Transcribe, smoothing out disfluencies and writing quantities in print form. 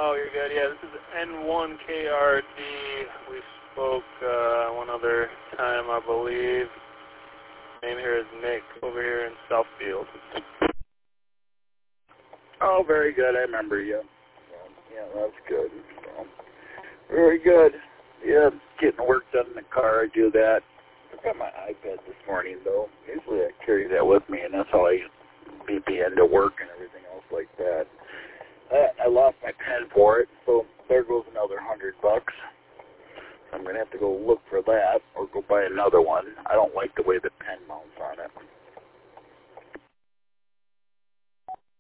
Oh, you're good. Yeah, this is N1KRD. We spoke one other time, I believe. Name here is Nick, over here in Southfield. Oh, very good. I remember you. Yeah, that's good. So, very good. Yeah, getting work done in the car. I do that. I got my iPad this morning, though. Usually I carry that with me, and that's how I VPN to work and everything else like that. I lost my pen for it, so there goes another $100. I'm going to have to go look for that or go buy another one. I don't like the way the pen mounts on it.